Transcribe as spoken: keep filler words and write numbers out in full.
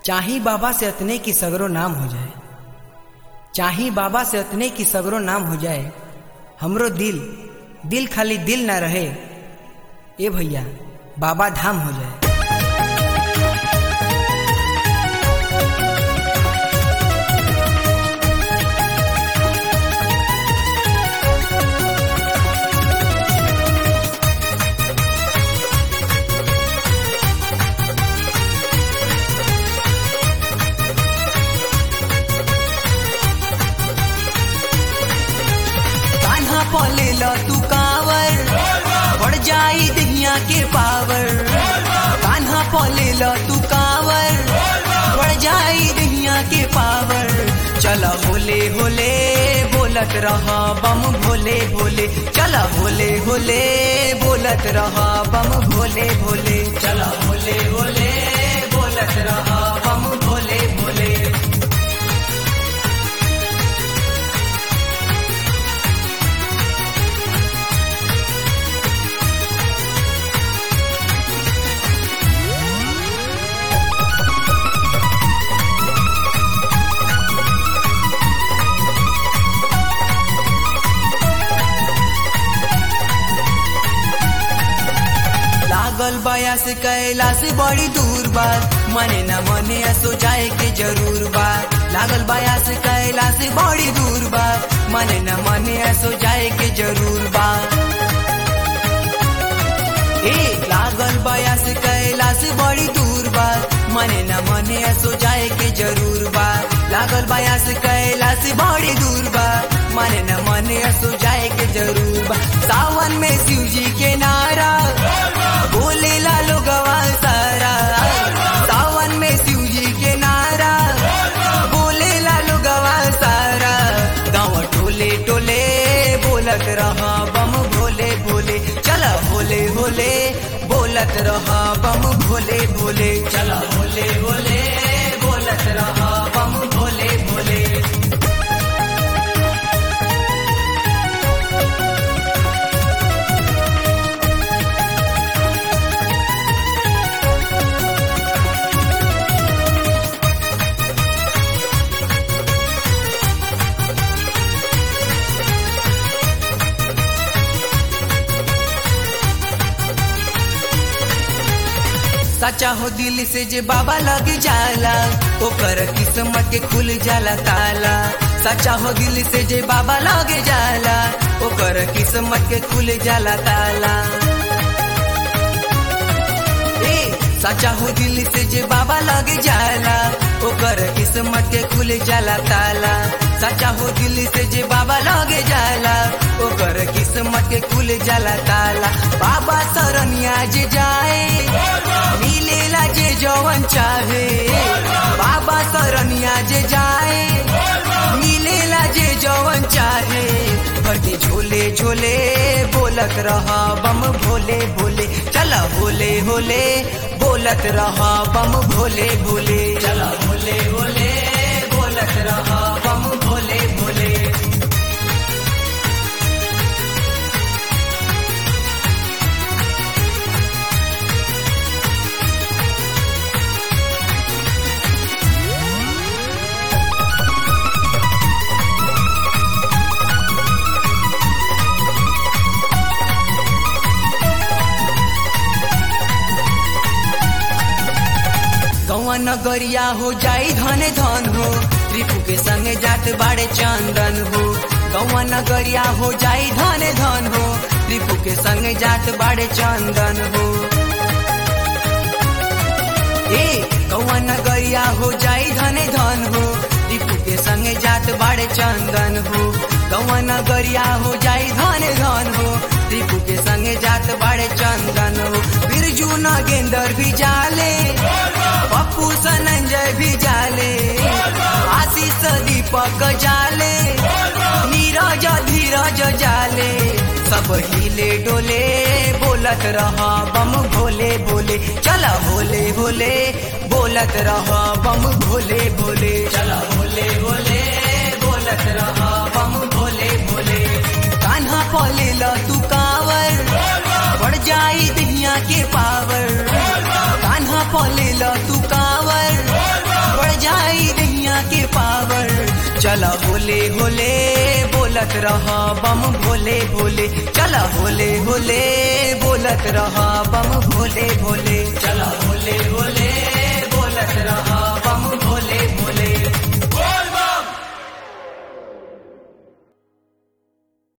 चाही बाबा से अतने की सगरो नाम हो जाए, चाही बाबा से अतने की सगरो नाम हो जाए। हमरो दिल दिल खाली दिल ना रहे, ए भैया बाबा धाम हो जाए। पले लो तू कावर बढ़ जाई दुनिया के पावर। कान्हा पले लो तू कावर बढ़ जाई दुनिया के पावर। चला होले होले बोलत रहा बम भोले भोले, चला होले होले बोलत रहा बम भोले भोले, चला होले होले बोलत रहा बम भोले भोले। लागल बयास कैलाश बड़ी दूर बा, मने न मने असो जाए के जरूर बा। लागल बयास कैलाश बड़ी दूर बा, मने न मने असो जाए के जरूर बा। ए लागल बयास कैलाश बड़ी दूर बा, मने न मने असो जाए के जरूर बा। लागल बयास कैलाश बड़ी दूर बा, मने न मने असो जाए के जरूर बा। सावन में शिव जी के नारा बोले ला लोगवा सारा, सावन में शिव जी के नारा बोले ला लोगवा सारा। गाँव टोले टोले बोलत रहा बम भोले भोले, चला होले होले बोलत रहा बम भोले भोले, चला होले होले बोलत रहा बम भोले भोले। सच्चा हो दिल से जे बाबा लग जाला, ओकर किस्मत के खुल जाला ताला। सच्चा हो दिल से जे बाबा लग जाला, ओकर किस्मत के खुल जाला ताला। ए सच्चा हो दिल से जे बाबा लग जाला, ओकर किस्मत के खुल जाला ताला। सच्चा हो दिल से जे बाबा लग जाला, ओकर किस्मत के खुल जाला ताला। बाबा सरनिया जे जाए मिलेला जे जवन चाहे, बाबा सरनिया जे जाए मिलेला जे जवन चाहे। भरते झोले झोले बोलत रहा बम भोले भोले, चला होले होले बोलत रहा बम भोले भोले, चला होले होले बोलत रहा बम भोले भोले। गौवा नगरिया हो जाई धने धन हो, रिपु के संगे जात बाड़े चंदन हो। गौवा नगरिया हो जाई धने धन हो, रिपु के संगे जात बाड़े चंदन हो। ए गौवा नगरिया हो जाई धने धन हो, रिपु के संगे जात बाड़े चंदन हो। गौवा नगरिया हो जाई धने धन हो, रिपु के संगे जात बाड़े चंदन हो। बिरजू नागेंदर भी जाले, पप्पू संजय भी जाले, आशीष दीपक जाले, नीरज धीरज जाले। सब हिले डोले बोलत रहा बम भोले भोले, चला होले होले बोलत रहा बम भोले भोले, चला होले होले बोलत रहा बम भोले भोले। कान्हा पले लो तू कावर बढ़ जाई दुनिया के पावर। कान्हा पले लो तू कावर चला होले होले बोलत रहा बम भोले भोले, चला होले होले बोलत रहा बम भोले भोले, चला होले होले